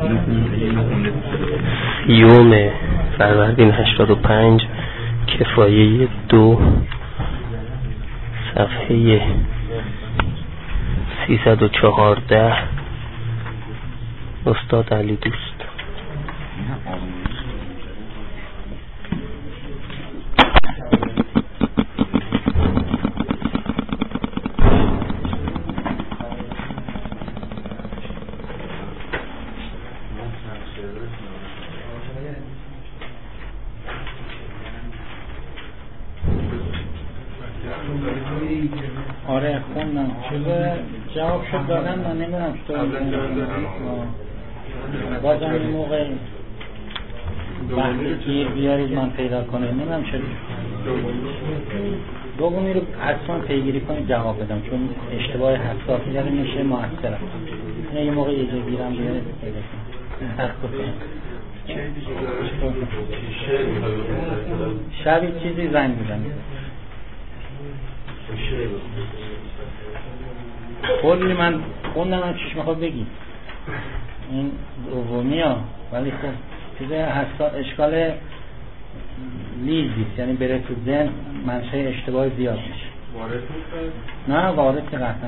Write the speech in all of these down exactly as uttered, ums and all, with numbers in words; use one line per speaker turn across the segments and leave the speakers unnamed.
یوم فروردین هشتاد و پنج، کفایه دو، صفحه سیصد و چهارده، استاد علی دوست.
آره خوندم چیزه جواب شد دادن، من نمیدونم چطور بازم این موقع وقتی گیر بیارید من پیدا کنید، نمیدونم چرا دومی رو حتما پیگیری کنید جواب بدم، چون اشتباه حساسی داره میشه موثرم. یه موقع یه جا گیرم بیارید پیدا کنید. شبی چیزی زنگ بزنید کلی من خوندم، من چیش میخواد بگید این دومی ها، ولی خب چیزه حساس اشکال لیزیست، یعنی بره تو ذهن منشه اشتباه زیاد میشه. نه وارد که قطعا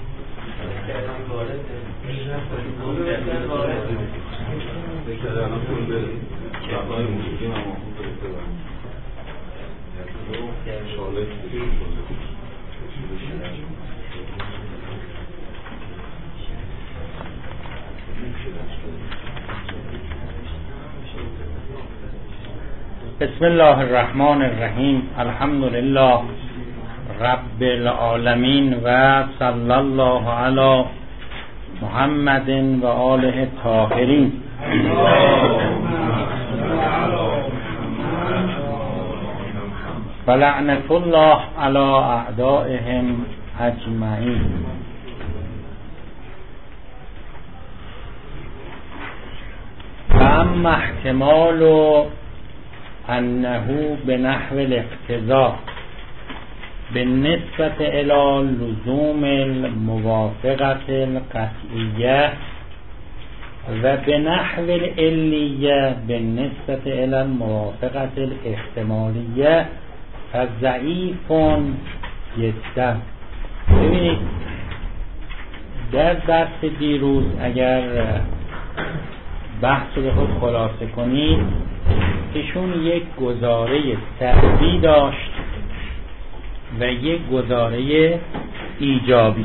بسم الله الرحمن الرحیم. الحمد لله رب العالمین و صلی الله علی محمد و آله الطاهرین. و لعنت الله علی اعدائهم اجمعین. و اما احتمال انه به نحو الاقتضاء بالنسبة الى لزوم الموافقة القطعية و به نحو العلیه بالنسبة الى الموافقة الاحتمالیه فضعیف جدا. ببینید در درس دیروز اگر بحث رو به خود خلاصه کنید، ایشون یک گزاره سلبی داشت و یک گزاره ایجابی.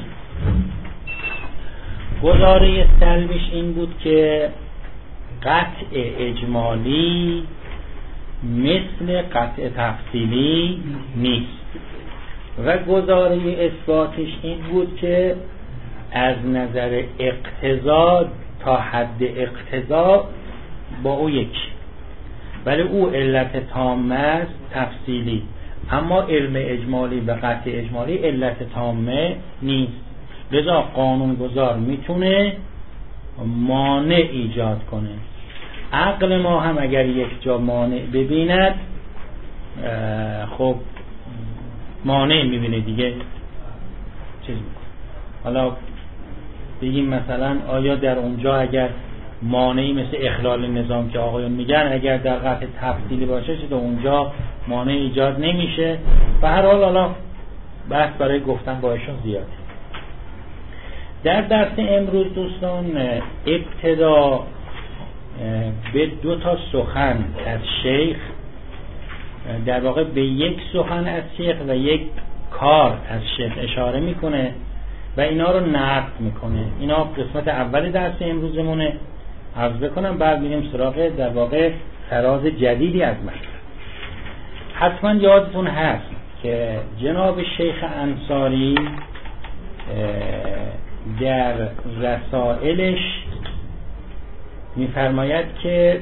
گزاره سلبیش این بود که قطع اجمالی مثل قطع تفصیلی نیست، و گزاره اثباتش این بود که از نظر اقتضا تا حد اقتضا با او یکی، ولی او علت تامه است تفصیلی، اما علم اجمالی و قطع اجمالی علت تامه نیست. لذا قانون گذار میتونه مانع ایجاد کنه. عقل ما هم اگر یک جا مانع ببیند خب مانع میبینه دیگه چیز میکنه. حالا بگیم مثلا آیا در اونجا اگر مانعی مثل اخلال نظام که آقایون میگن اگر در قطع تفصیلی باشه چه اونجا مانع ایجاد نمیشه. به هر حال حالا بحث برای گفتن با ایشون زیاده. در درس امروز دوستان ابتدا به دو تا سخن از شیخ، در واقع به یک سخن از شیخ و یک کار از شیخ اشاره میکنه و اینا رو نقد میکنه. اینا قسمت اول درس امروزمونه. عرض بکنم بعد میریم سراغ در واقع فراز جدیدی از مطلب. حتما یادتون هست که جناب شیخ انصاری در رسائلش میفرماید که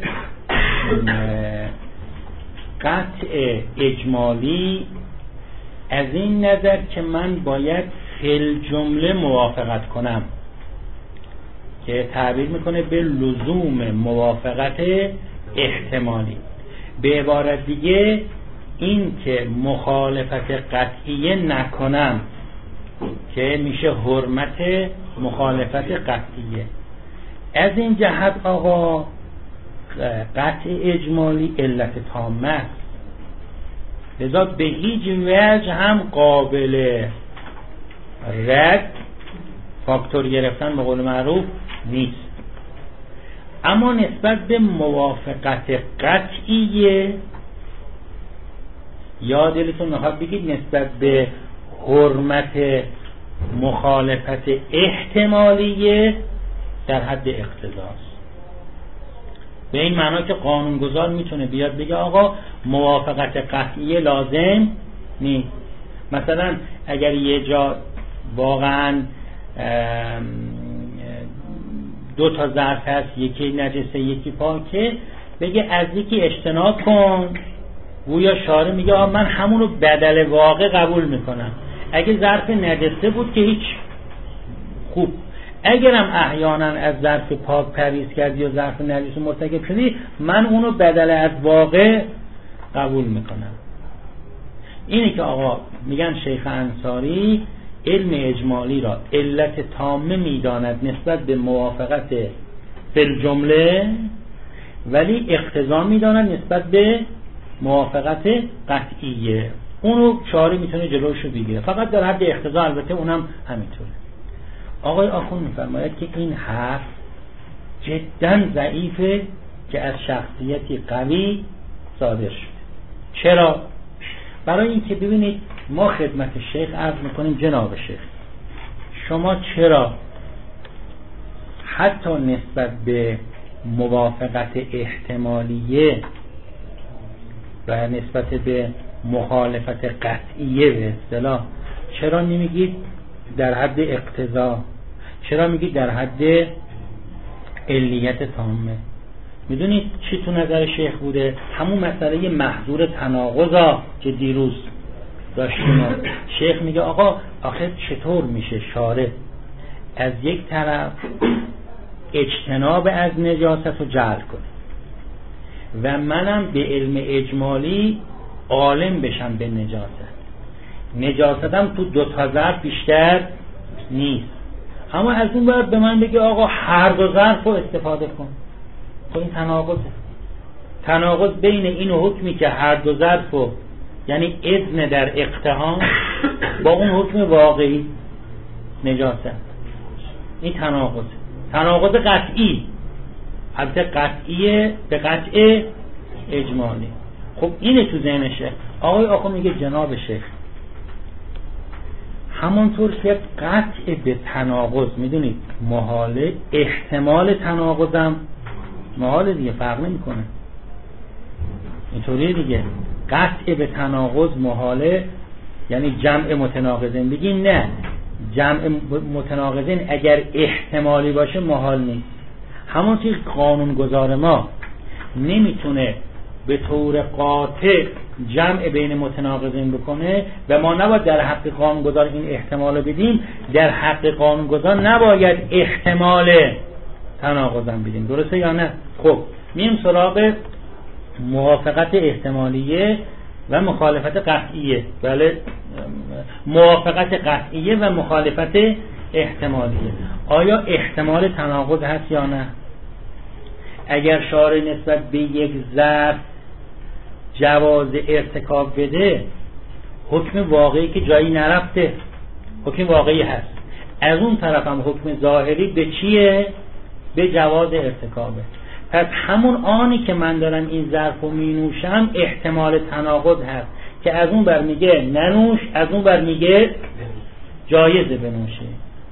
قطع اجمالی از این نظر که من باید فی جمله موافقت کنم، که تعبیر میکنه به لزوم موافقت احتمالی. به عبارت دیگه این که مخالفت قطعیه نکنم که میشه حرمت مخالفت قطعیه. از این جهت آقا قطع اجمالی علت تامه است، لذا به هیچ وجه هم قابل رد فاکتور گرفتن به قول معروف نیست. اما نسبت به موافقت قطعیه یا دلتون میخواد بگید نسبت به حرمت مخالفت احتمالیه در حد اقتضاست. به این معنا که قانونگذار میتونه بیاد بگه آقا موافقت قطعیه لازم نیست. مثلا اگر یه جا واقعا دو تا ظرف هست، یکی نجسه یکی پاکه، بگه از یکی اجتناب کن، گویا شارع میگه آقا من همونو بدل واقع قبول میکنم. اگه ظرف نجسه بود که هیچ، خوب، اگرم احیانا از ظرف پاک پریز کردی یا ظرف نجس مرتکب شدی، من اونو بدل از واقع قبول میکنم. اینه که آقا میگن شیخ انصاری علم اجمالی را علت تامه میداند نسبت به موافقت بالجمله، ولی اقتضا میداند نسبت به موافقت قطعیه. اونو شارع میتونه جلوشو بگیره، فقط در حد اقتضا، البته اونم همینطوره. آقای آخوند میفرماید که این حرف جدا ضعیفه که از شخصیتی قوی صادر شده. چرا؟ برای اینکه ببینید ما خدمت شیخ عرض میکنیم جناب شیخ، شما چرا حتی نسبت به موافقت احتمالیه و نسبت به مخالفت قطعیه به اصطلاح چرا نمیگید در حد اقتضا؟ چرا میگید در حد علیت تامه؟ میدونید چی تو نظر شیخ بوده؟ همون مسئله محظور تناقضا که دیروز داشتیم. شیخ میگه آقا آخه چطور میشه شارع از یک طرف اجتناب از نجاست رو جعل کنه و منم به علم اجمالی عالم بشم به نجاست، نجاستم تو دو تا ظرف بیشتر نیست، اما از اون بعد به من بگه آقا هر دو ظرف رو استفاده کن. خب این تناقضه. تناقض بین این حکمی که هر دو ظرف رو یعنی اذن در اقتحام با اون حکم واقعی نجاست، این تناقض تناقض قطعی، البته قطعیه به قطع اجمالی. خب اینه تو ذهن شیخ. آقای آقا میگه جناب شیخ همونطور که قطع به تناقض میدونید محاله، احتمال تناقضم محاله دیگه، فرق نمیکنه. اینطوریه دیگه، قطع به تناقض محاله یعنی جمع متناقضین. بگیم نه، جمع متناقضین اگر احتمالی باشه محال نیست. همونطور قانونگذار ما نمیتونه به طور قاطع جمع بین متناقضین بکنه و ما نباید در حق قانونگذار این احتمال بدیم، در حق قانونگذار نباید احتمال تناقضم بدیم. درسته یا نه؟ خب میم سراغ موافقت احتمالیه و مخالفت قطعیه. بله، موافقت قطعیه و مخالفت احتمالیه. آیا احتمال تناقض هست یا نه؟ اگر شارع نسبت به یک ظرف جواز ارتکاب بده، حکم واقعی که جایی نرفته، حکم واقعی هست. از اون طرف هم حکم ظاهری به چیه؟ به جواز ارتکابه. پس همون آنی که من دارم این ظرف رو می نوشم احتمال تناقض هست که از اون بر میگه ننوش، از اون بر میگه جایزه بنوشه.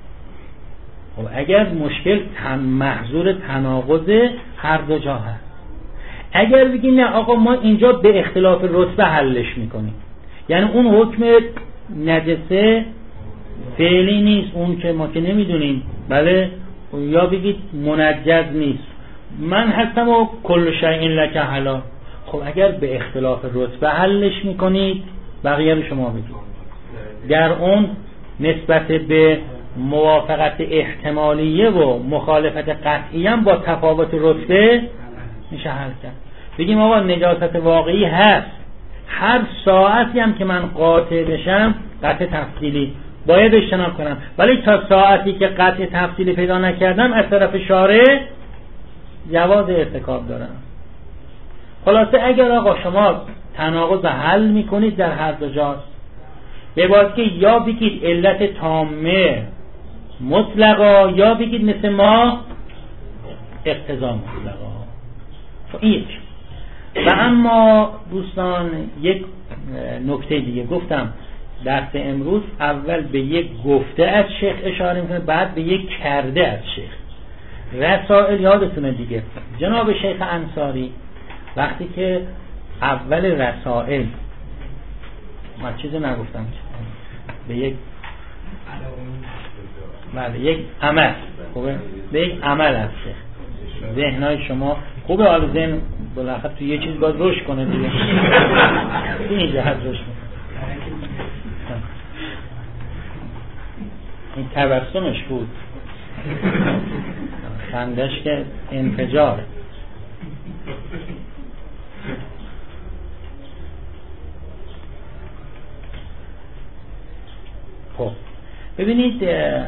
خب اگر مشکل تن محظور تناقض هر دو جا هست، اگر بگیم نه آقا ما اینجا به اختلاف رتبه حلش میکنیم، یعنی اون حکم نجسه فعلی نیست، اون که ما که نمیدونیم، بله، یا بگید منجز نیست، من هستم و کل شیء لک حلال. خب اگر به اختلاف رتبه حلش میکنید بقیه رو شما بگید. در اون نسبت به موافقت احتمالیه و مخالفت قطعی هم با تفاوت رتبه میشه حل کرد. بگیم آقا نجاست واقعی هست، هر ساعتی هم که من قاطع بشم قطع تفصیلی باید اجتناب کنم، ولی تا ساعتی که قطع تفصیلی پیدا نکردم از طرف شارع جواز ارتکاب دارم. خلاصه اگر آقا شما تناقض حل میکنید در هر دو جاست، به واسه که یا بگید علت تامه مطلقا یا بگید مثل ما اقتضا مطلقا. این و اما دوستان یک نکته دیگه گفتم درس امروز اول به یک گفته از شیخ اشاره میکنه، بعد به یک کرده از شیخ. رسائل یادتونه دیگه جناب شیخ انصاری وقتی که اول رسائل من چیزی نگفتم به یک بله یک عمل خوبه به یک عمل از شیخ ذهنای شما خوبه، حالا ذهن بالاخره تو یه چیز باید رشد کنه دیگه این جهت رشد کنه. این تبسمش بود، خندش که انفجار. خب ببینید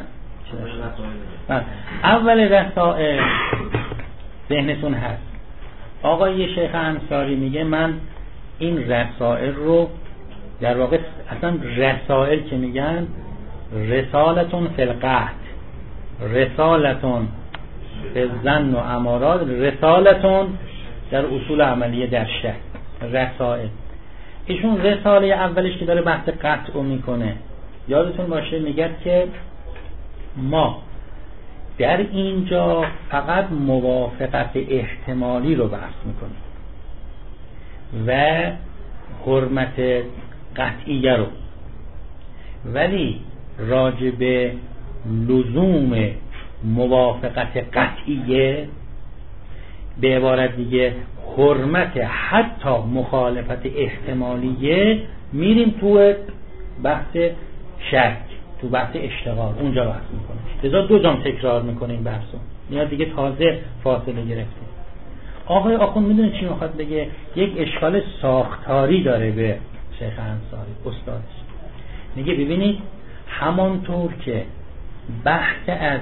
اول رسائل ذهنتون هست آقای شیخ انصاری میگه من این رسائل رو در واقع اصلا رسائل که میگن رسالتون فی القحط، رسالتون به زن و امارات، رسالتون در اصول عملیه در شک. رسائل ایشون رساله اولش که داره بحث قطع میکنه یادتون باشه میگه که ما در اینجا فقط موافقت احتمالی رو بحث میکنیم و حرمت قطعیه رو، ولی راجع به لزوم موافقت قطعیه به عبارت دیگه حرمت حتی مخالفت احتمالیه میریم تو بحث شک، تو بحث اشتغال اونجا بحث میکنه. لذا دو جام تکرار میکنه این بحثو، میاد دیگه تازه فاصله گرفتیم. آقای آخوند میدونه چی میخواد بگه؟ یک اشکال ساختاری داره به شیخ انصاری استادش. میگه ببینید همانطور که بحث از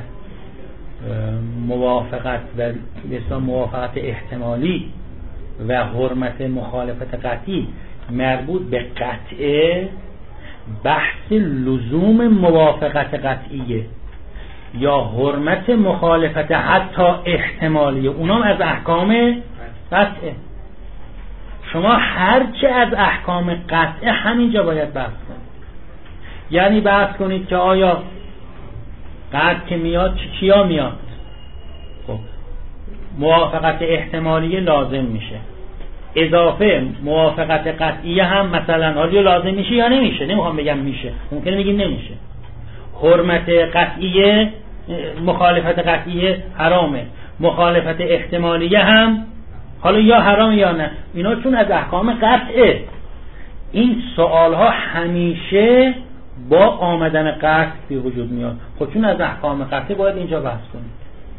موافقت و مثلا موافقت احتمالی و حرمت مخالفت قطعی مربوط به قطعه، بحث لزوم موافقت قطعیه یا حرمت مخالفت حتی احتمالیه اونام از احکام قطعه. شما هرچه از احکام قطعه همینجا باید بحث کنید. یعنی بحث کنید که آیا قطع که میاد چی کیا میاد؟ خب موافقت احتمالیه لازم میشه، اضافه موافقت قطعیه هم مثلا حالا لازم میشه یا نمیشه، نمیخوام بگم میشه، ممکنه بگیم نمیشه. حرمت قطعیه مخالفت قطعیه حرامه، مخالفت احتمالیه هم حالا یا حرام یا نه، اینا چون از احکام قطعه. این سوال ها همیشه با آمدن قطع به وجود میاد. خب چون از احکام قطعه باید اینجا بحث کنید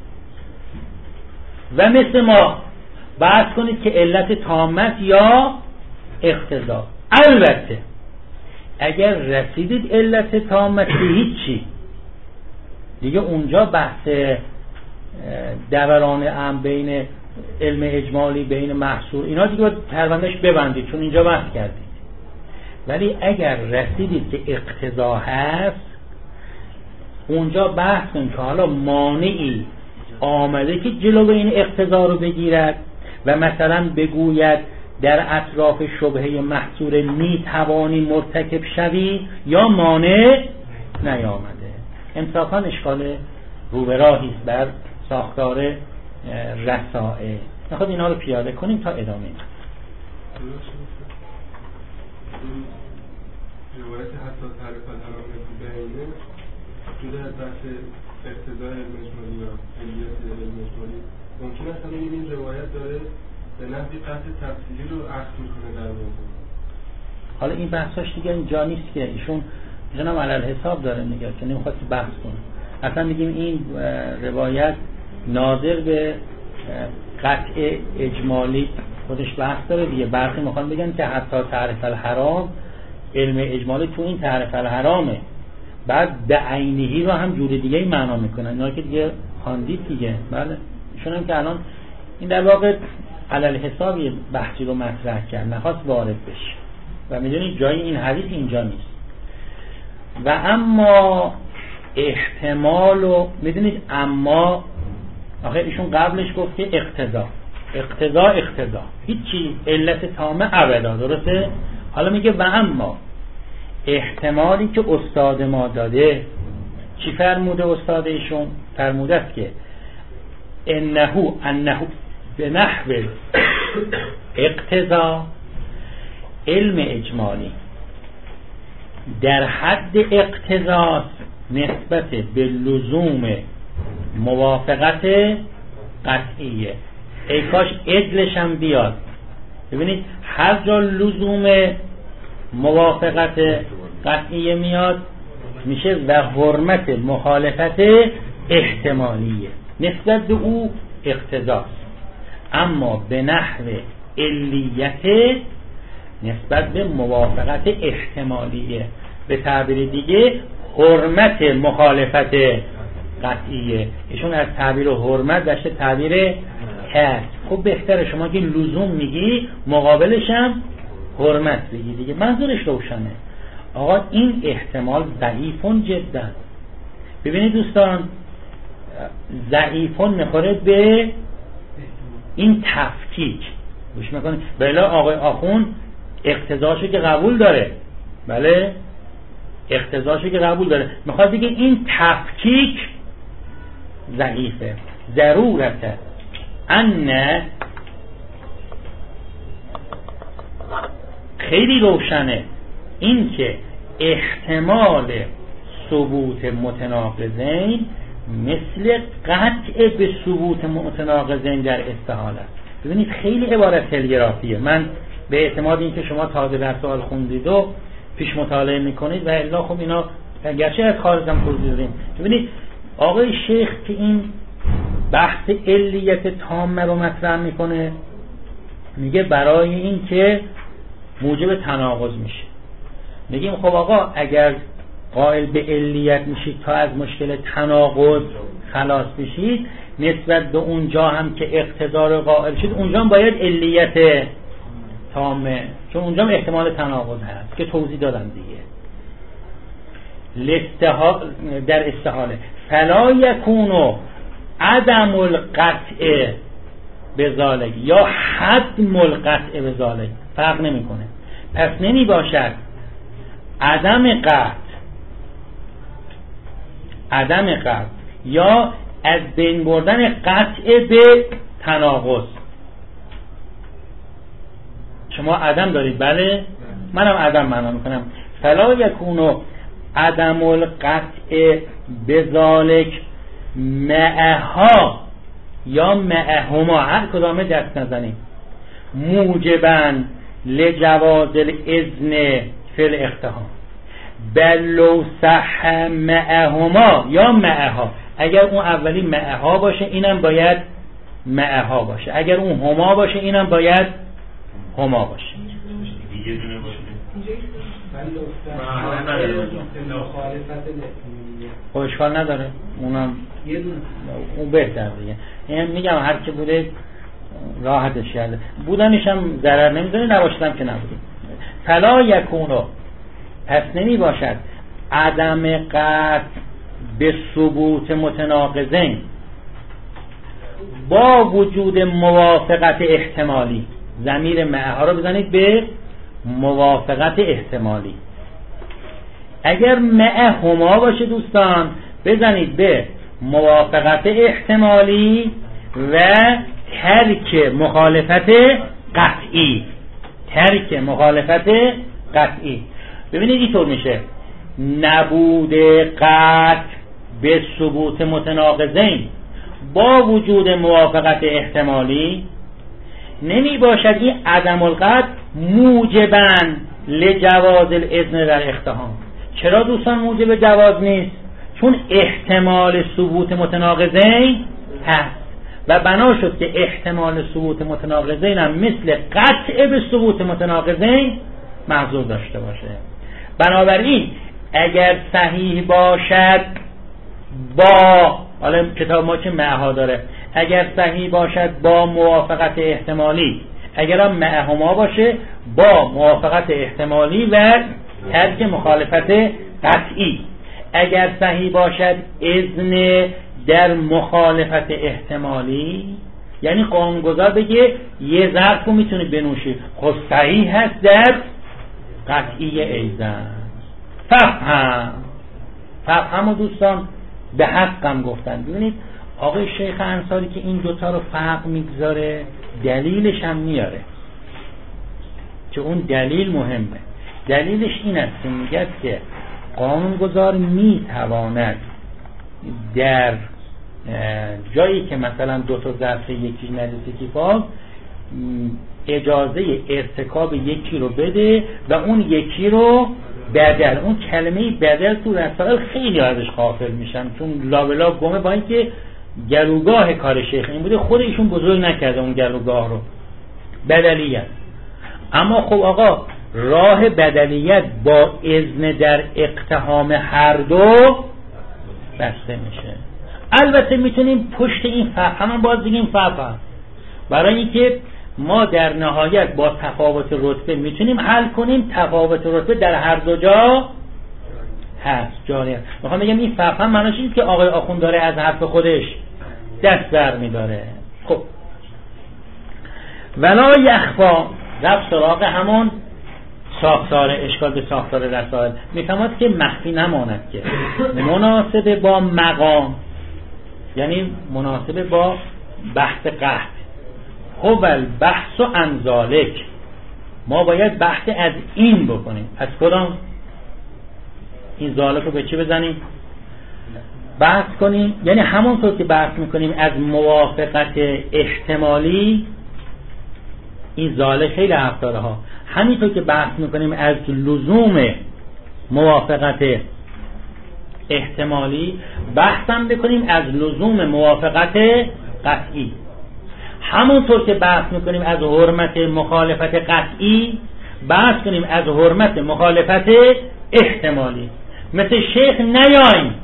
و مثل ما بحث کنید که علت تامت یا اقتضا. البته اگر رسیدید علت تامت به هیچی دیگه اونجا بحث دوران ام بین علم اجمالی بین محصور اینا دیگه پروندهش ببندید چون اینجا بحث کردید. ولی اگر رسیدید که اقتضا هست اونجا بحث کنید که حالا مانعی آمده که جلو این اقتضا رو بگیرد و مثلا بگوید در اطراف شبهه محصور می توانی مرتکب شوی یا مانع نیامده. انصافا اشکال رو به راهی است بر ساختار رسائل. میخواد اینا رو پیاده کنیم تا ادامه میدیم.
روایت حتی تعریف الحرام بینه جدا از بحث اقتضای علم اجمالی یا علیت علم اجمالی ممکن است همین این روایت داره به نحوی قطع تفصیلی رو عکس میکنه در موضوع.
حالا این بحثاش دیگه اینجا نیست که ایشون جناب علل حساب داره میگه که نمیخواد بحث کنه. اصلا میگیم این روایت ناظر به قطع اجمالی خودش بحث داره دیگه. برخی میخوان بگن که حتی تعریف الحرام علم اجمالی تو این تعریف الحرامه، بعد بعینهی رو هم جور دیگه ای معنا میکنن، اینا که دیگه خواندید دیگه. بله ایشون هم که الان این در واقع علل حسابی بحثی رو مطرح کرد، نخواست وارد بشه و میدونید جای این حدیث اینجا نیست. و اما احتمال و میدونید، اما آخه ایشون قبلش گفت که اقتضا اقتضا اقتضا هیچی علت تامه ابدا، درسته؟ حالا میگه و اما احتمالی که استاد ما داده. چی فرموده استاد ایشون؟ فرموده است که انه انه به نحو اقتضا، علم اجمالی در حد اقتضاست نسبت به لزوم موافقت قطعیه. ای کاش عدلش هم بیاد. ببینید هر جا لزوم موافقت قطعیه میاد میشه و حرمت مخالفت احتمالیه، نسبت به او اقتضاست. اما به نحو علیت نسبت به موافقت احتمالیه، به تعبیر دیگه حرمت مخالفت قطعیه. ایشون از تعبیر حرمت داشته تعبیر هست. خب بهتره شما که لزوم میگی مقابلش هم حرمت بگی دیگه، منظورش روشنه. آقا این احتمال ضعیفون جدا. ببینید دوستان، ضعیفون میخوره به این تفکیک. گوش میکنید؟ بله آقای آخون اقتضاشو که قبول داره، بله اقتضاشو که قبول داره، میخواد بگه این تفکیک ضعیفه. ضرورته ان خیلی روشنه این که احتمال ثبوت متناقضین مثل قطع به ثبوت متناقضین در استحاله. ببینید خیلی عبارت تلگرافیه. من به اعتماد این که شما تازه در سوال خوندید و پیش مطالعه میکنید و الا خب اینا گرچه از خارجم توضیح دادیم. ببینید آقای شیخ که این بحث علیت تامه رو مطرح میکنه، میگه برای این که موجب تناقض میشه. میگیم خب آقا اگر قائل به علیت میشید تا از مشکل تناقض خلاص بشید، نسبت به اونجا هم که اقتضا قائل شد اونجا هم باید علیت تامه، چون اونجا هم احتمال تناقض هست که توضیح دادم دیگه. در استحاله فلا یکونو عدم القطع بذالک یا حدم القطع بذالک، فرق نمیکنه. پس نمی باشد عدم قطع عدم قطع یا از بین بردن قطع به تناقض. شما عدم دارید، بله منم عدم معنا میکنم. فلا یکونو عدم القطع بذالک معها یا معهما، هر کدامه دست نزنیم، موجباً لجواز الاذن فی الاقتحام بل لو صح معهما یا معها. اگر اون اولی معها باشه اینم باید معها باشه، اگر اون هما باشه اینم باید هما باشه.
یه دونه باشه
خب اشکال نداره، اونم اون بهتر دیگه. این میگم هر که بوده راحتش کرده، بودنش هم ضرر نمیزنه، نباشدم که نبوده. فلا یکونو، پس نمی باشد عدم قطع به ثبوت متناقضین با وجود موافقت احتمالی. ضمیر معها رو بزنید به موافقت احتمالی. اگر معهما باشه دوستان بزنید به موافقت احتمالی و ترک مخالفت قطعی. ترک مخالفت قطعی. ببینید اینطور میشه: نبود قطع به ثبوت متناقضین با وجود موافقت احتمالی نمی باشد این عدم القطع موجباً لجواز الاذن در اقتحام. چرا دوستان موجب جواز نیست؟ چون احتمال ثبوت متناقضین هست و بنا شد که احتمال ثبوت متناقضین هم مثل قطع به ثبوت متناقضین محظور داشته باشه. بنابراین اگر صحیح باشد با، حالا کتاب ما چه معها داره، اگر صحیح باشد با موافقت احتمالی، اگر هم معهما باشه با موافقت احتمالی و ترک مخالفت قطعی. اگر صحیح باشد اذن در مخالفت احتمالی، یعنی قانونگذار بگه یه ظرف رو میتونه بنوشه، خب صحیح هست در قطعی ایزن. فهم فهم و دوستان به حقم گفتن. ببینید آقای شیخ انصاری که این دوتا رو فرق میگذاره دلیلش هم میاره که اون دلیل مهمه. دلیلش این است که میگه که قانونگذار میتواند در جایی که مثلا دو تا ظرف یکی نجس یکی پاک اجازه ارتکاب یکی رو بده و اون یکی رو بدل. اون کلمه بدل تو رسائل خیلی ازش غافل میشن، چون لابلا گمه با اینکه گلوگاه کار شیخ این بوده، خود ایشون بزرگ نکرده اون گلوگاه رو، بدلیت. اما خب آقا راه بدلیت با اذن در اقتحام هر دو بسته میشه. البته میتونیم پشت این فقه هم باز بگیم فقه، برای اینکه ما در نهایت با تفاوت رتبه میتونیم حل کنیم. تفاوت رتبه در هر دو جا هست، جاری هست. میخوام بگم این فقه هم معناش اینه که آقای آخوند داره از حرف خودش دست بر میداره. خب ولا یخفا، رفت سراغ همون ساختار اشکال به ساختار رسائل، میفهمد که مخفی نماند که مناسب با مقام، یعنی مناسب با بحث قحط. خب البحث و انزالک، ما باید بحث از این بکنیم. از کدام؟ این زالک رو به چی بزنیم؟ بحث کنیم، یعنی همونطور که بحث میکنیم از موافقت احتمالی، این زالک خیلی حرف داره ها. همینطور که بحث میکنیم از لزوم موافقت احتمالی، بحث هم بکنیم از لزوم موافقت قطعی. همونطور که بحث میکنیم از حرمت مخالفت قطعی، بحث کنیم از حرمت مخالفت احتمالی. مثل شیخ نیایم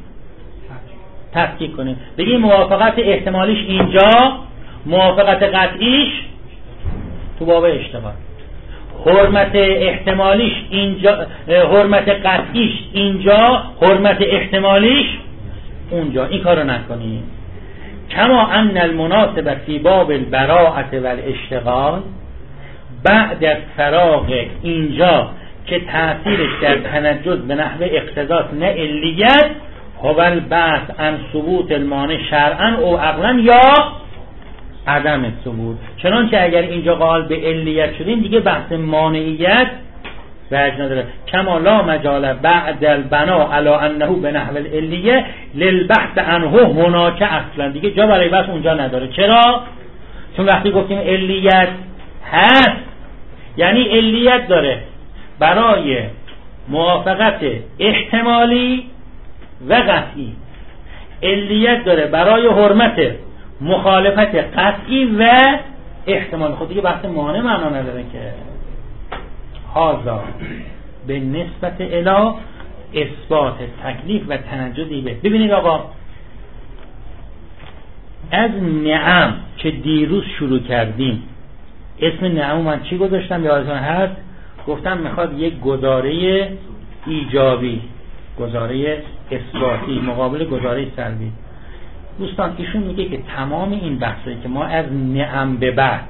تفکیک کنیم، بگیم موافقت احتمالیش اینجا، موافقت قطعیش تو باب اشتغال، حرمت احتمالیش اینجا، حرمت قطعیش اینجا، حرمت احتمالیش اونجا. این کارو نکنیم. کما ان المناسب فی باب البراءة والاشتغال، بعد از فراغ اینجا که تأثیرش در تنجز به نحو اقتضاس نه علیت، هو البحث عن ثبوت المانع شرعا او عقلا یا عدم ثبوت. چنانچه اگر اینجا قائل به علیت شدیم دیگه بحث مانعیت وجه نداره. کما لا مجال بعد البنا علی انه به نحو العلیه للبحث عنه هناک اصلا، دیگه جا برای بحث اونجا نداره. چرا؟ چون وقتی گفتیم علیت هست یعنی علیت داره برای موافقت احتمالی و قطعی، علیت داره برای حرمت مخالفت قطعی و احتمال. خود دیگه بحث مانع معنا نداره که. هازا به نسبت الی اثبات تکلیف و تنجزی به. ببینید آقا، از نعم که دیروز شروع کردیم، اسم نعم من چی گذاشتم یادتون هست؟ گفتم میخواد یک گزاره ایجابی، گزاره اثباتی مقابل گزاره سلبی. دوستان ایشون میگه که تمام این بحثایی که ما از نعم به بعد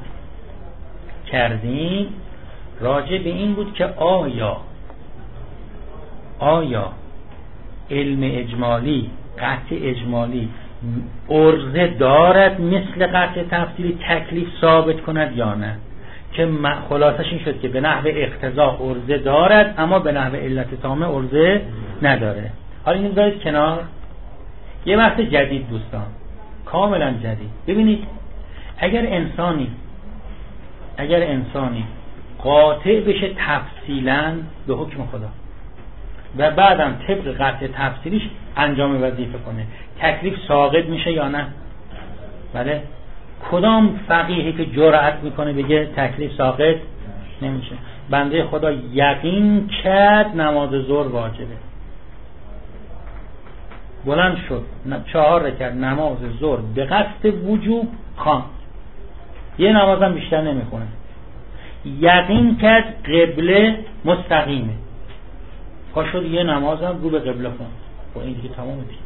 کردیم راجع به این بود که آیا آیا علم اجمالی، قطع اجمالی عرضه دارد مثل قطع تفصیلی تکلیف ثابت کند یا نه؟ که خلاصش این شد که به نحو اقتضا عرضه دارد اما به نحو علت تامه عرضه نداره. حالا اینو بذارید کنار. یه بحث جدید دوستان، کاملا جدید. ببینید اگر انسانی اگر انسانی قاطع بشه تفصیلا به حکم خدا و بعدم طبق قطع تفصیلیش انجام وظیفه کنه، تکلیف ساقط میشه یا نه؟ بله. کدام فقیهی که جرأت میکنه بگه تکلیف ساقط نمیشه؟ بنده خدا یقین کرد نماز ظهر واجبه، بلند شد چهار رکعت نماز ظهر به قصد وجوب خواند، یه نمازم بیشتر نمیخونه، یقین کرد قبله مستقیمه، پا شد یه نمازم رو به قبله خوند، با این دیگه تمام دیگه.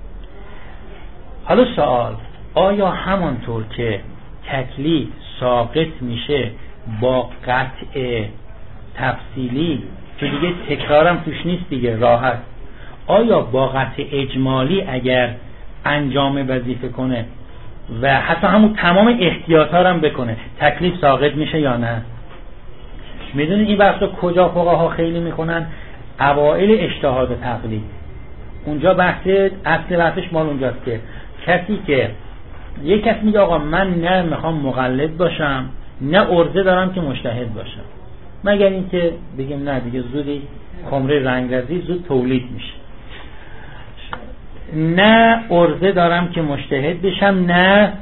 حالا سوال، آیا همانطور که تکلیف ساقط میشه با قطع تفصیلی که دیگه تکرارم توش نیست دیگه، راحت، آیا با قطع اجمالی اگر انجام وظیفه کنه و حتی همون تمام احتیاطا هم بکنه تکلیف ساقط میشه یا نه؟ میدونید این بحث رو کجا فقها خیلی میکنن؟ اوائل اجتهاد و تقلید. اونجا بحث اصل بحثش مال اونجاست که کسی که یک کس میگه آقا من نه میخوام مقلد باشم نه عرضه دارم که مجتهد باشم، مگر اینکه بگیم نه دیگه زودی خمره رنگرزی زود تولید میشه، نه عرضه دارم که مجتهد بشم نه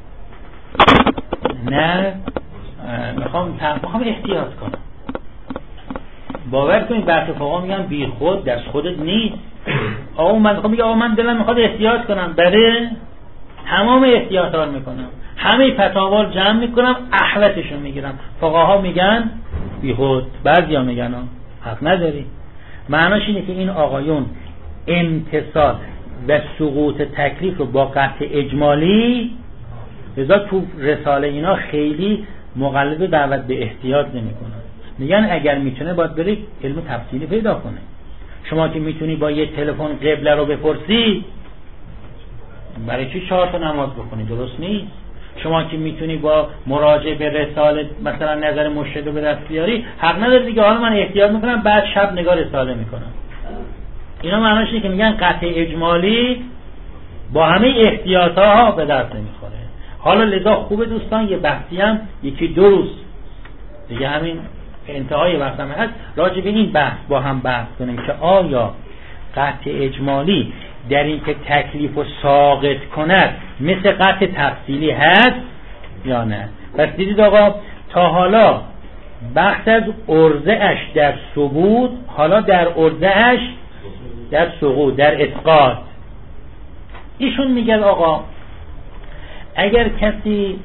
نه میخوام میخوام احتیاط کنم. باور کنید بحث فقها میگن بی خود دست خودت نیست. آقا من میخوام میگه آقا من دلم میخواد احتیاط کنم، بله تمام احتیاطات میکنم، همه فتاوا رو جمع میکنم، احوطشون میگیرم. فقها میگن بی خود، بعضیا میگن حق نداری. معناش اینه که این آقایون امتصال و سقوط تکلیف رو با قطع اجمالی، لذا تو رساله اینا خیلی مقلد دعوت به احتیاط نمیکنن، میگن اگر میتونه باید بری علم تفصیلی پیدا کنه. شما که میتونی با یه تلفن قبله رو بپرسی، برای چی چهار تا نماز بخونی؟ درست نیست. شما که میتونی با مراجعه به رساله مثلا نظر مرشد رو به دست بیاری، حق نداری دیگه حالا من احتیاط میکنم بعد شب نگاه رساله میکنم. اینا معناش اینه که میگن قطع اجمالی با همه احتیاطها به دست نمیخوره. حالا لذا خوبه دوستان یه بحثی هم یکی دو روز دیگه همین انتهای بحث هم هست راجع به این بحث با هم بحث کنیم که آیا قطع اجمالی در این که تکلیف رو ساقط کند مثل قطع تفصیلی هست یا نه. پس دیدید آقا تا حالا بحث از عرضه اش در ثبوت، حالا در عرضه اش در سقوط، در اسقاط. ایشون میگن آقا اگر کسی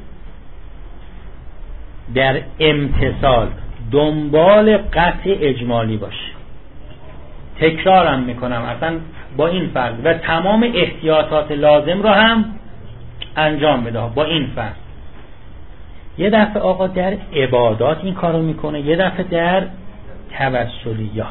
در امتصال دنبال قطع اجمالی باشه، تکرارم میکنم اصلا با این فرض و تمام احتیاطات لازم رو هم انجام بده با این فرض، یه دفعه آقا در عبادات این کارو میکنه، یه دفعه در توسلیات.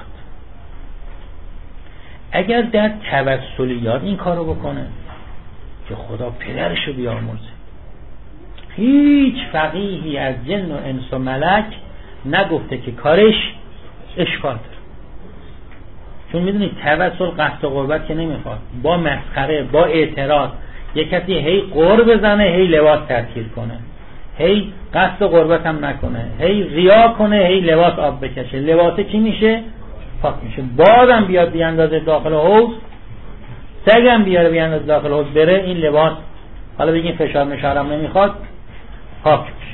اگر در توسلیات این کارو بکنه که خدا پدرشو بیامرزه، هیچ فقیهی از جن و انس و ملک نگفته که کارش اشکال داره. چون میدونید توسل قصد و قربت که نمیخواد، با مسخره با اعتراض یک کسی هی قرب بزنه هی لباس ترکیل کنه، هی قصد و قربت هم نکنه، هی ریا کنه، هی لباس آب بکشه، لباسه چی میشه؟ پاک میشه. بادم بیاد بیاندازه داخل حوض، سگم بیاره بیاندازه داخل حوض بره، این لباس حالا بگین فشار مشارم نمیخواد پاک میشه.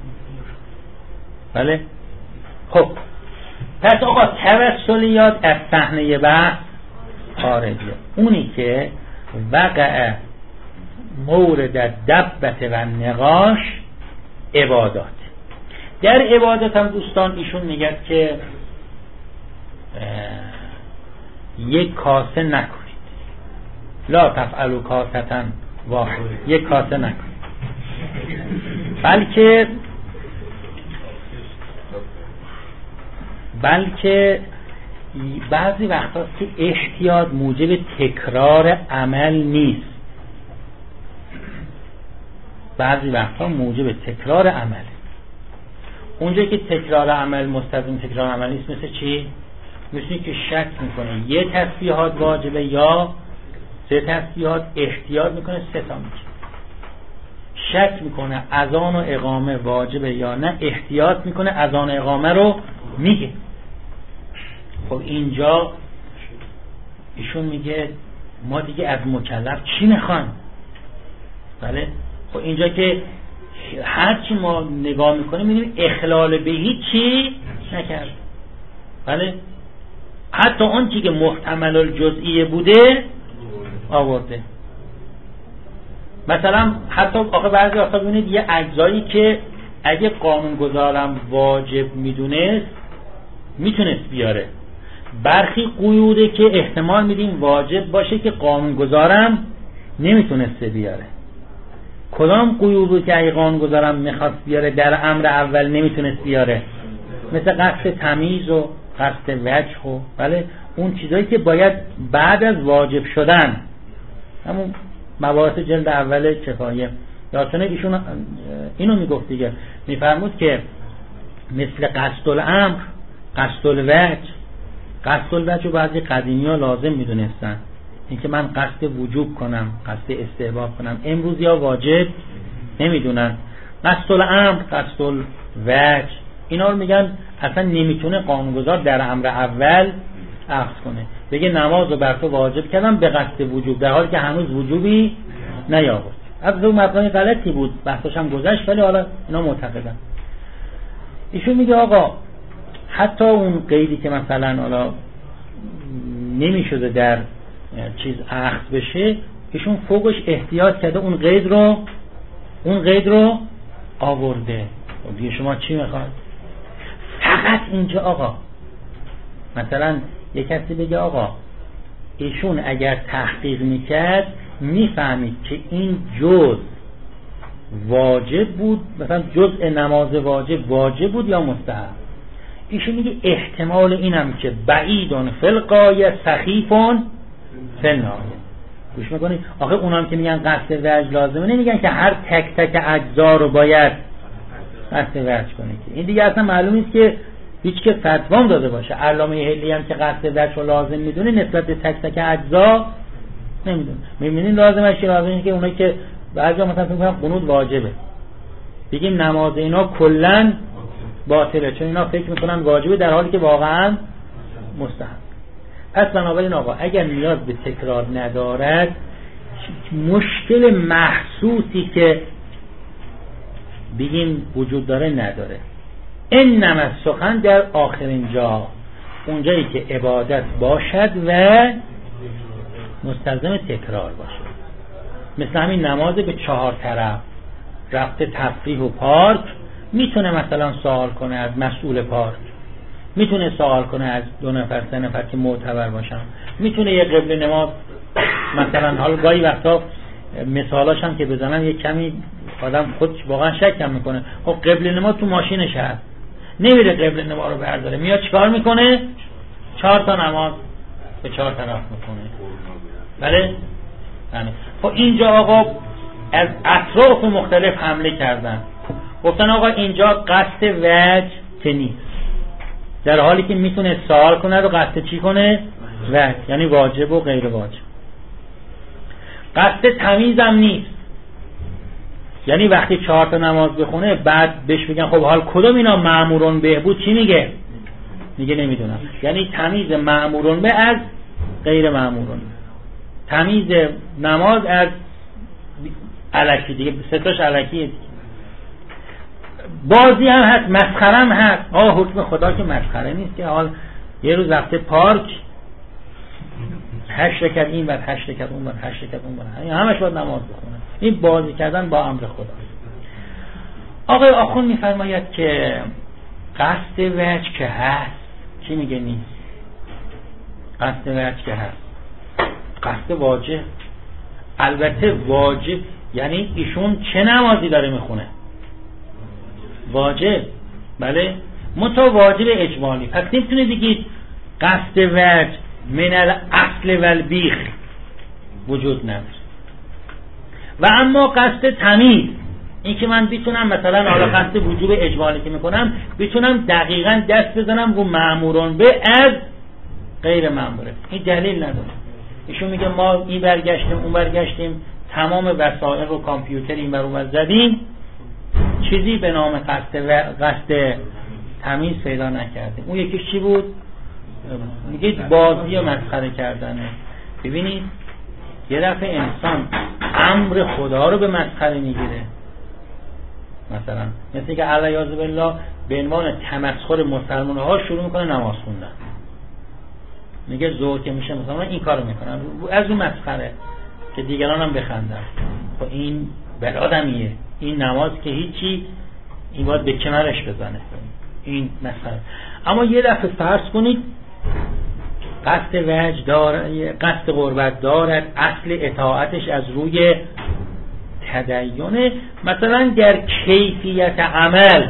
بله خب پس آقا توسلیات از صحنه بحث خارجه. اونی که وقع مورد دبت و نقاش عبادات. در عبادات هم دوستان ایشون میگه که یک کاسه نکنید، لا تفعلوا کاسه واحد، یک کاسه نکنید، بلکه بلکه بعضی وقتا که احتیاط موجب تکرار عمل نیست، بعضی وقتا موجب تکرار عمل. اونجا که تکرار عمل مستلزم تکرار عمل نیست، مثل چی؟ مثل که شک میکنه یه تسبیحات واجبه یا سه تسبیحات، احتیاط میکنه سه تا میگه. شک میکنه اذان و اقامه واجبه یا نه، احتیاط میکنه اذان و اقامه رو میگه. خب اینجا ایشون میگه ما دیگه از مکلف چی میخوایم؟ بله خب اینجا که هرچی ما نگاه میکنیم میبینیم اخلال به هیچی نکرد. بله حتی اون چی که محتمل الجزئیه بوده آورده. مثلا حتی آخه بعضی وقتا ببینید یه اجزایی که اگه قانونگذارم واجب میدونست میتونست بیاره، برخی قیوده که احتمال میدیم واجب باشه که قانونگذارم نمیتونسته بیاره. کدام قیوده که اگه قانونگذارم میخواست بیاره در امر اول نمیتونست بیاره؟ مثل قصد تمیز و قصد وجه و بله اون چیزایی که باید بعد از واجب شدن، همون مباحث جلد اول کفایه. یادتونه ایشون اینو میگفت دیگه، میفرمود که مثل قصد الامر، قصد الوجه، قصد الوجه و بعضی قدیمی ها لازم میدونستن، اینکه من قصد وجوب کنم، قصد استحباب کنم، امروز یا واجب نمیدونن. قصد الامر، قصد الوجه، اینا رو میگن اصلا نمیتونه قانونگذار در امر اول اخذ کنه، بگه نماز رو بر تو واجب کردم به قصد وجوب، در حالی که هنوز وجوبی نیاورد. از اون مطلب غلطی بود، بحثش هم گذشت، ولی حالا اینا معتقدن. ایشون میگه آقا حتی اون قیدی که مثلا حالا نمیشده در چیز اخذ بشه، ایشون فوقش احتیاط کرده اون قید رو اون قید رو آورده. دیگه شما چی میخواد؟ فقط اینجا آقا مثلا یک کسی بگه آقا ایشون اگر تحقیق میکرد میفهمید که این جز واجب بود، مثلا جزء نماز واجب واجب بود یا مستحب. ایشون میگه احتمال اینم که بعیدون فلقای سخیفون فلنایه. گوش میکنید؟ آخه اونام که میگن قصد وجه لازمه نمیگن که هر تک تک اجزا رو باید قصد وجه کنه، که این دیگه اصلا معلوم نیست که هیچ که فتوام داده باشه. علامه حلی هم که قصد وجه رو لازم میدونه نسبت به تک تک اجزا نمیدونه. میبینین لازمه چی؟ لازمه که اونایی که بعضی مثلا فکر میکنن قنوت واجبه، بگیم نماز اینا کلا باطله چون اینا فکر میکنن واجبه در حالی که واقعا مستحب. پس بنابراین آقا اگر نیاز به تکرار ندارد، مشکل محسوسی که بگیم وجود داره نداره. انما سخن در آخرین جا، اونجایی که عبادت باشد و مستلزم تکرار باشه، مثل همین نماز به چهار طرف، رفته تفریح و پارک، میتونه مثلا سوال کنه از مسئول پارک، میتونه سوال کنه از دو نفر سه نفر که معتبر باشن، میتونه یه قبل نماز مثلا، حالا گاهی وقتا مثالاش هم که بزنن یه کمی آدم خودش واقعا شک هم میکنه. خب قبل نماز تو ماشینش هست، نمیره قبل نماز رو برداره، میاد چیکار میکنه؟ چهار تا نماز به چهار طرف میکنه. بله؟ خب اینجا آقا از اطراف مختلف حمله کردن، گفتن آقا اینجا قصد وجه که نیست، در حالی که میتونه سوال کنه رو قصد چی کنه؟ وجه، یعنی واجب و غیر واجب. قصد تمیزم نیست، یعنی وقتی چهار تا نماز بخونه بعد بهش بگن خب حال کدوم اینا مأمورون به بود، چی میگه؟ میگه نمیدونم. یعنی تمیز مأمورون به از غیر مأمورون، تمیز نماز از الکی دیگه، ستاش الکیه. بازی هم هست، مسخره هم هست. آه حکم خدا که مسخره نیست که حال یه روز رفته پارک هشت رکعت این بعد هشت رکعت اون بعد هشت رکعت اون بعد همش باید نماز بخونه. این بازی کردن با امر خدا. آقای آخوند میفرماید که قصد وجه که هست، چی میگه نیست؟ قصد وجه که هست، قصد واجب. البته واجب یعنی ایشون چه نمازی داره میخونه؟ واجب. بله، متا واجب اجمالی. پس نمیتونه بگید قصد وجه من الاصل و البیخ وجود نداره. و اما قصد تمیز، این که من بتونم مثلا حالا قصد وجوب اجمالی که میکنم بتونم دقیقاً دست بزنم رو مأمورون به از غیر مأموره، این دلیل نداره. ایشون میگه ما این برگشتیم اون برگشتیم، تمام وسایل رو کامپیوتر این بر اون زدیم، چیزی به نام قصد و قصد تمیز پیدا نکردیم. اون یکیش چی بود؟ میگه بازی و مسخره کردنه. ببینید یه دفعه انسان امر خدا رو به مسخره میگیره، مثلا مثل که علیاذ بالله به عنوان تمسخر مسلمان ها شروع میکنه نماز خوندن، میگه ظهر که میشه مثلا این کارو میکنن از اون مسخره. که دیگران هم بخندن. خب این بلادمیه، این نماز که هیچی، این باید به کمرش بزنه. این مثلا اما یه دفعه فرض کنید قصد وجه دارد، قصد قربت دارد، اصل اطاعتش از روی تدینه، مثلا در کیفیت عمل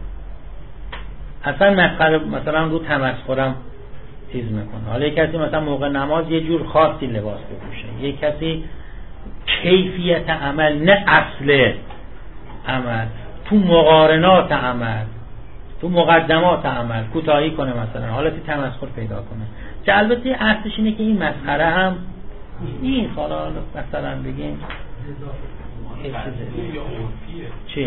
اصلا مسخره، مثلا رو تمسخرم چیز میکنه. حالا یک کسی مثلا موقع نماز یه جور خاصی لباس بپوشه، یک کسی کیفیت عمل نه اصل عمل، تو مقارنات عمل، تو مقدمات عمل کوتاهی کنه، مثلا حالت تمسخر پیدا کنه، که البته اصلش اینه که این مسخره هم این حالا مثلا بگیم چی؟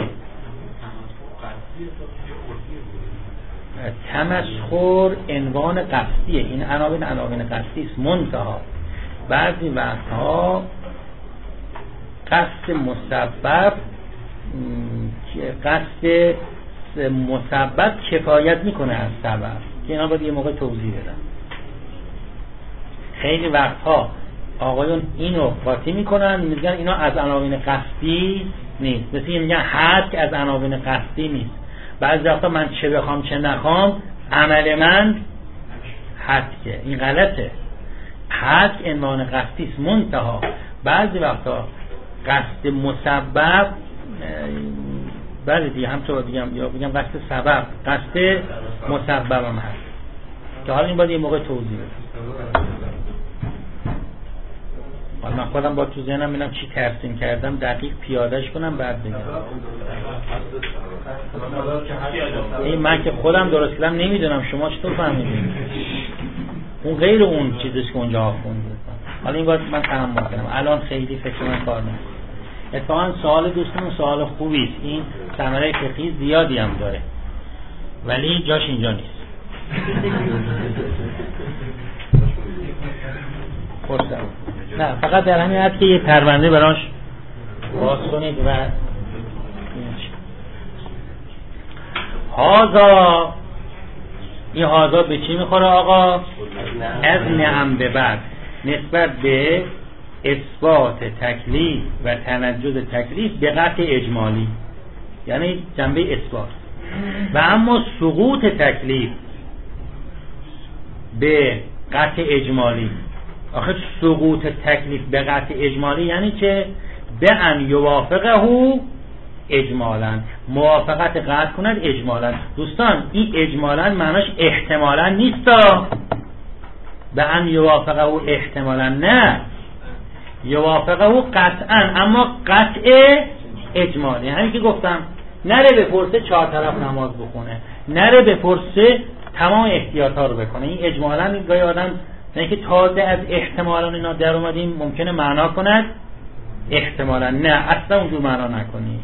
تمسخر عنوان قصدیه، این عناوین عناوین قصدی است. منتها بعضی وقتها قصد مسبب قصد مسبب کفایت میکنه از سبب، که اینا باید یه موقع توضیح بدم. خیلی وقتها آقایون اینو قاطی میکنن، میگن اینا از عناوین قصدی نیست، مثل این میگن حد از عناوین قصدی نیست. بعضی وقتا من چه بخوام چه نخوام عمل من حد، که این غلطه. حد عنوان قصدی است. منتها بعضی وقتا قصد مسبب، بعضی دیگه هم تو بگم یا بگم قصد سبب، قصد مسبب هم هست، که حالا این باید یه موقع توضیح بدم. حالا من خودم با تو ذهنم ببینم چی ترسیم کردم، دقیق پیادهش کنم بعد بگم. این من که خودم درست کردم نمیدونم شما چطور فهمیدین، اون غیر اون چیزی که اونجا آخونده. حالا این باید من تحمل کنم، الان خیلی فکر من کار نمیکنه. اتفاقا سوال دوستمون سوال خوبی است، این ثمره فقهی زیادی هم داره ولی جاش اینجا نیست. فرصت نه، فقط در همین حد که یه پرونده براش باز کنید و هازا، این هازا به چی میخوره آقا؟ از نعم به بعد، نسبت به اثبات تکلیف و تنجز تکلیف به قطع اجمالی، یعنی جنبه اثبات. و اما سقوط تکلیف به قطع اجمالی، آخه سقوط تکلیف به قطع اجمالی یعنی که به ان یوافقه اجمالا، موافقت قطع کند اجمالا. دوستان این اجمالا معناش احتمالا نیستا، به ان یوافقه احتمالا نه، یوافقه قطعا، اما قطع اجمالی. همین که گفتم نره بپرسه چهار طرف نماز بخونه، نره بپرسه تمام احتیاطا رو بکنه. این اجمالا گاهی آدم نه که تازه از احتمالا اینا در اومدیم ممکنه معنا کند احتمالا، نه اصلا اونجور معنا نکنی.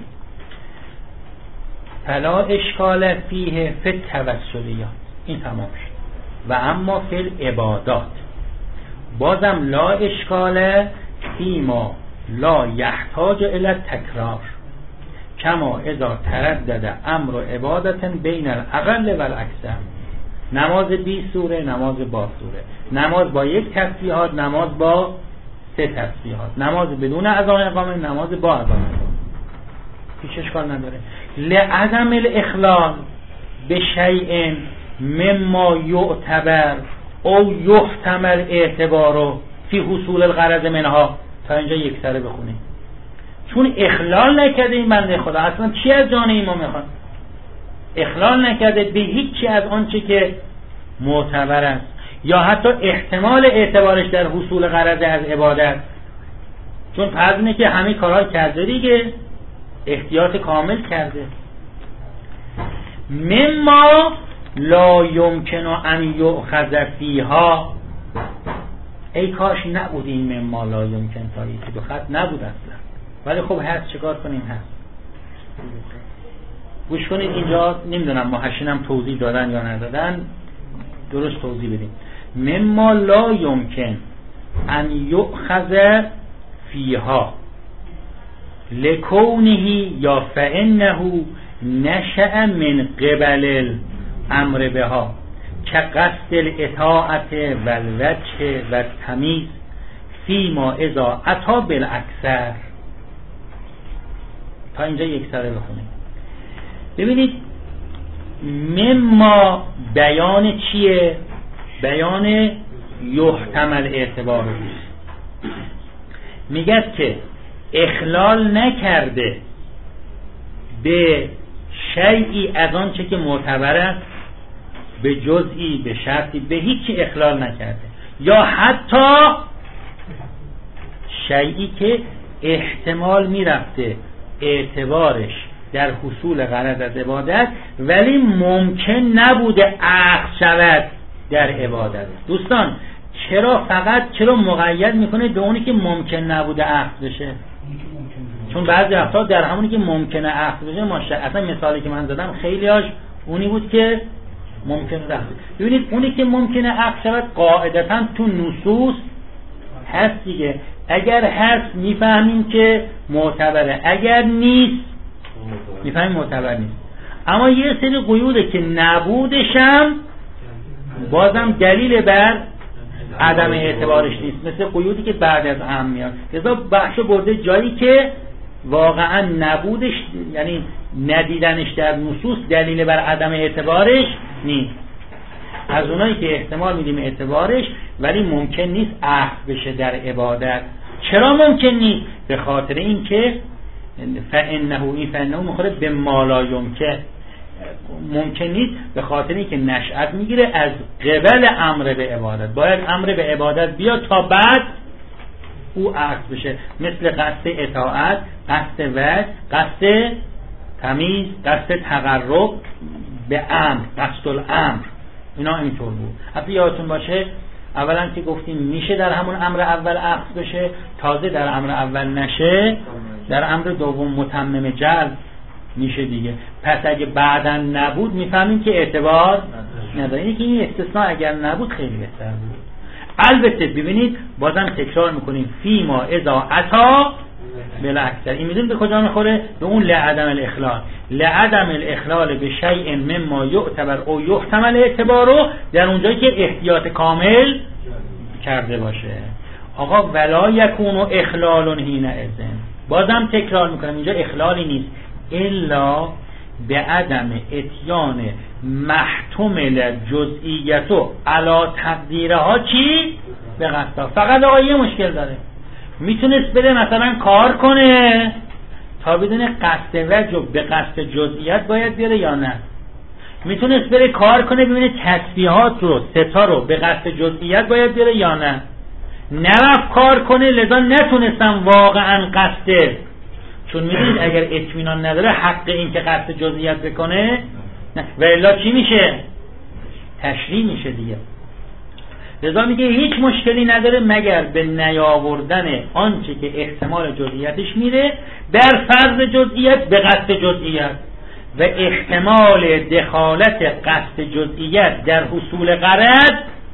فلا اشکال فیه فی التوسلیات، این تمام شد. و اما فی العبادات بازم لا اشکال فیما لا یحتاج الی تکرار، کما اذا تردد امر عبادت بین الاقل و الاکثر. نماز بی سوره، نماز با سوره، نماز با یک تسبیحات، نماز با سه تسبیحات، نماز بدون اذان اقامه، نماز با اذان اقامه، هیچ اشکال نداره. لعدم الاخلال به شیء مما یعتبر او یحتمل اعتباره فی حصول الغرض منها. تا اینجا یک سره بخونیم، چون اخلال نکرده این بنده خدا، اصلا چی از جان این ما میخواد؟ اخلال نکرده به هیچی از آنچه که معتبر است یا حتی احتمال اعتبارش در حصول غرض از عبادت، چون فرض اینه که همه کارها کرده دیگه، احتیاط کامل کرده. مما لا یمکن ان یؤخذ فیها، ای کاش نبود این مما لا یمکن، تا یکی دو خط نبود اصلا، ولی خب هست، چکار کنیم هست. گوش کنید اینجا، نمیدونم محشینم توضیح دادن یا ندادن، درست توضیح بدیم. مما لا یمکن ان یؤخذ فیها لکونه یا فانه نشأ من قبل الامر بها، که قصد الاطاعت و الوجه و التمیز فیما اذا اتا بالاکثر. تا اینجا یک سره بخونیم. ببینید مما بیان چیه؟ بیان یحتمل اعتبار رو میگه که اخلال نکرده به شیئی از آن چه که معتبر است، به جزئی، به شرطی، به هیچی اخلال نکرده، یا حتی شیئی که احتمال میرفته اعتبارش در حصول غرض از عبادت ولی ممکن نبوده عقد شود در عبادت. دوستان چرا فقط چرا مقید میکنه به اونی که ممکن نبوده عقد بشه؟ چون بعضی افراد در همونی که ممکنه عقد بشه ماشه. اصلا مثالی که من زدم خیلی هاش اونی بود که ممکنه عقد. ببینید اونی که ممکنه عقد شود قاعدتا تو نصوص هست دیگه. اگر هست میفهمیم که معتبره، اگر نیست میفهمیم معتبر نیست. اما یه سری قیوده که نبودشم بازم دلیل بر عدم اعتبارش نیست، مثل قیودی که بعد از هم میاد. لذا بحث برده جایی که واقعا نبودش، یعنی ندیدنش در نصوص دلیل بر عدم اعتبارش نیست. از اونایی که احتمال میدیم اعتبارش ولی ممکن نیست عقد بشه در عبادت. چرا ممکن نیست؟ به خاطر این که فانه این فانه مخاطب به مالا یمکن ممکن نیست، به خاطر این که نشأت میگیره از قبل امر به عبادت. باید امر به عبادت بیاد تا بعد او عقد بشه، مثل قصد اطاعت، قصد وعد، قصد تمیز، قصد تقرب به امر، قصد الامر. اینا اینطور بود. حتی یادتون باشه اولا که گفتیم میشه در همون امر اول عقد بشه، تازه در امر اول نشه در امر دوم متمم جلب میشه دیگه. پس اگه بعدا نبود میفهمیم که اعتبار نداره. اینه که این استثناء اگر نبود خیلی بهتر بود. البته ببینید بازم تکرار میکنیم فیما اذا اتا بالاکثر. این میدونید به کجا میخوره؟ به اون لعدم الاخلال. لعدم الاخلال به شیء مما یعتبر او یحتمل اعتبارو، در اونجایی که احتیاط کامل کرده باشه. آقا ولا یکون اخلال حین اذن. بازم تکرار میکنم اینجا اخلالی نیست الا به عدم اتیان محتمل جزئیتو علا تقدیرها چی؟ به قصدا. فقط آقا یه مشکل داره، میتونست بده مثلا کار کنه تا بدون قصد وجه به قصد جزئیت باید بیاره یا نه؟ میتونست بره کار کنه ببینه تسبیحات رو ستا رو به قصد جزئیت باید بیاره یا نه؟ نرفت کار کنه، لذا نتونستم واقعا قصده. چون میدونید اگر اطمینان نداره حق این که قصد جزئیات بکنه نه. و الا چی میشه؟ تشریع میشه دیگه. لذا میگه هیچ مشکلی نداره مگر به نیاوردن آنچه که احتمال جزئیاتش میره در فرض جزئیات به قصد جزئیات و احتمال دخالت قصد جزئیات در حصول غرض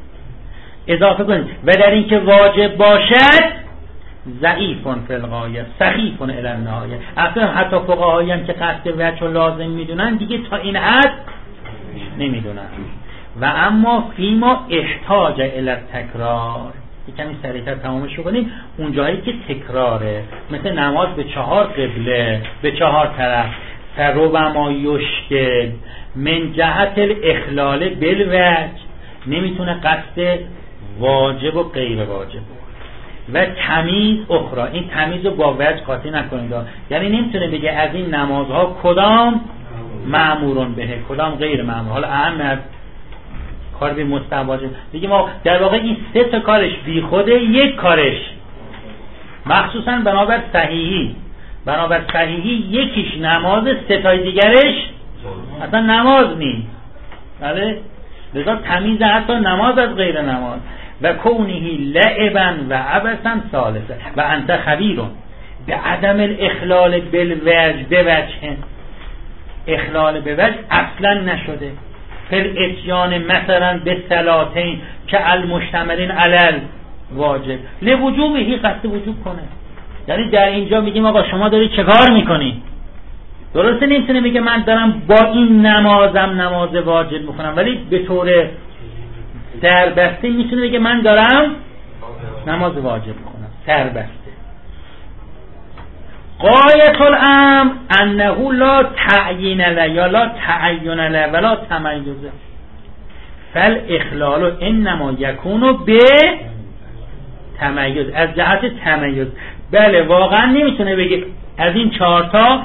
اضافه کنید و در اینکه واجب باشد ضعیفون فی الغایه سخیفون الی النهایه. اصلا حتی فقهایی هم که قصد وجه و لازم میدونن دیگه تا این حد نمیدونن. و اما فیما احتاج الی تکرار، یکمی سریعتر تمامش کنیم. اون جایی که تکراره، مثل نماز به چهار قبله به چهار طرف، فربما یشکل من جهت الاخلال بالوجه، نمیتونه قصد واجب و غیر واجب و تمیز اخرى. این تمیز رو با وجه قاطی نکنید، یعنی نمیتونه بگه از این نمازها کدام مأمورون بهه کدام غیر مأمور. حالا اهم از کار به مستواجب دیگه ما در واقع این سه تا کارش بی خوده، یک کارش مخصوصا بنابر صحیحی بنابر صحیحی یکیش نماز، سه تای دیگرش اصلا نماز نیست. بله لذا تمیز حتی نماز از غیر نماز. و کونهی لعبا و عبثا ثالثه و انت خبیرون به عدم الاخلال بالوجه به وجه. اخلال به وجه اصلا نشده. فل اتیان مثلا به صلاتین که المشتملین علل واجب لوجوبهی قصد وجوب کنه. یعنی در اینجا میگیم آقا شما داری چه کار میکنی؟ درسته نمیتونه میگه من دارم با این نمازم نماز واجب میکنم، ولی به طور در بسته میتونه بگه من دارم نماز واجب میکنم. سربسته. غایت الامر انه لا تعیین له یا لا تعین له ولا تمیز، فالاخلال انما یکون به تمیز، از جهت تمیز. بله واقعا نمیتونه بگه از این چهارتا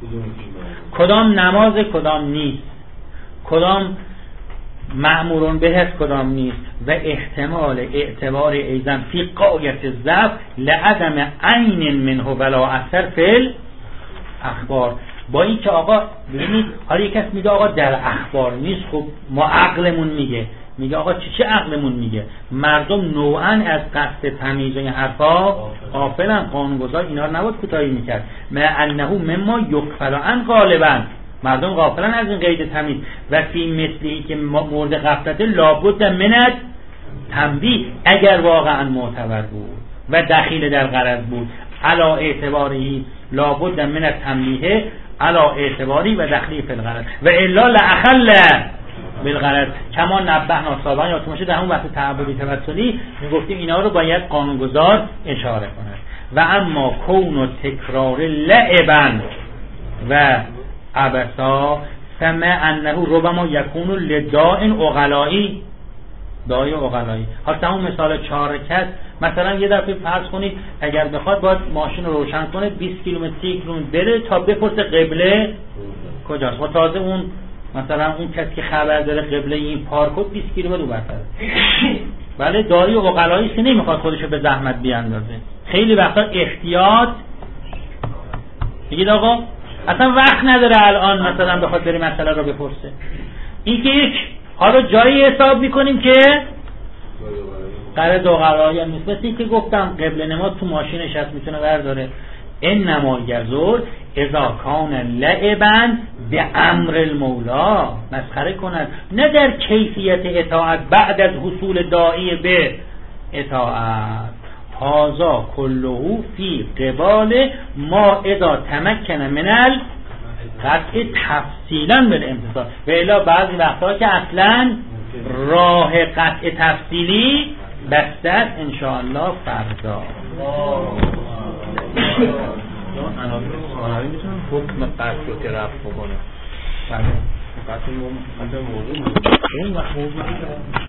کدام نماز کدام نیست، کدام مأمورون به هست کدام نیست، و احتمال اعتبار ایزن فی قایت ضعف لعدم عین منه ولا اثر فی اخبار. با این که آقا ببینید حالا یک کس میگه آقا در اخبار نیست، خب ما عقلمون میگه میگه آقا چی چه عقلمون میگه؟ مردم نوعا از قصد تمیز این حرفا غافلن، قانونگذار اینا رو نباید کوتاهی میکرد. ما انه مما یغفل عن غالبا، مردم غافلن از این قید تمیز. و فی مثلی که مورد غفلت لابد منت تنبیه، اگر واقعا معتبر بود و دخیل در غرض بود، علا اعتباری لابد منت تنبیه علا اعتباری و دخیل فی الغرض و الا لاخل بالغرض کما نبهنا سابقا. یا تو باشه در همون وقت تعبدی توسلی میگفتیم اینا رو باید قانونگذار اشاره کند. و اما کون و تکرار لعبا و عبسا سمع انه ربما یکون لداء اغلایی، دای اغلایی. حتی همون مثال چارکت، مثلا یه دفعه فرض کنید اگر بخواد باید ماشین رو روشن کنه بیست کیلومتر سی کیلومتر بره تا بپرسه قبله کجاست، و تازه اون مثلا اون کسی که خبر داره قبله این پارک بیست کیلومتر اون برتره. بله دایی و عقلایی که نمیخواد خودشو به زحمت بیاندازه. خیلی وقتا احتیاط بگید آقا اصلا وقت نداره الان مثلا بخواد بری مسئله رو بپرسه. این که یک حالا جایی حساب میکنیم که قرض و قرایی هم نیست. مثل که گفتم قبل نماز تو ماشینش هست میتونه برداره. انما یزور اذا کان لعبا به امر المولا، مسخره کنند نه در کیفیت اطاعت بعد از حصول داعی به اطاعت. هذا كله فی قبال ما اذا تمکن من القطع تفصیلا بالامتثال. و الا بعضی وقتا که اصلا راه قطع تفصیلی بسته است ان شاء الله فردا.
عناوین میتونم حکم قصد رو که رفت بکنه. بله قصد موضوع موضوع